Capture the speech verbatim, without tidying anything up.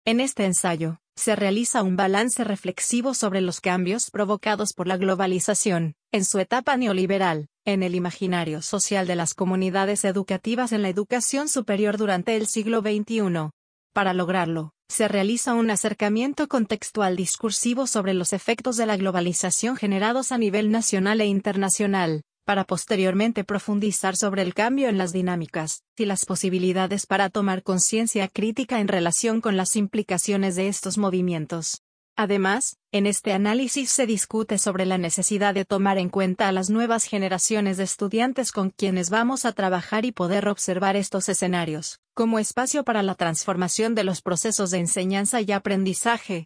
En este ensayo, se realiza un balance reflexivo sobre los cambios provocados por la globalización, en su etapa neoliberal, en el imaginario social de las comunidades educativas en la educación superior durante el siglo veintiuno. Para lograrlo, se realiza un acercamiento contextual discursivo sobre los efectos de la globalización generados a nivel nacional e internacional, para posteriormente profundizar sobre el cambio en las dinámicas y las posibilidades para tomar conciencia crítica en relación con las implicaciones de estos movimientos. Además, en este análisis se discute sobre la necesidad de tomar en cuenta a las nuevas generaciones de estudiantes con quienes vamos a trabajar y poder observar estos escenarios como espacio para la transformación de los procesos de enseñanza y aprendizaje,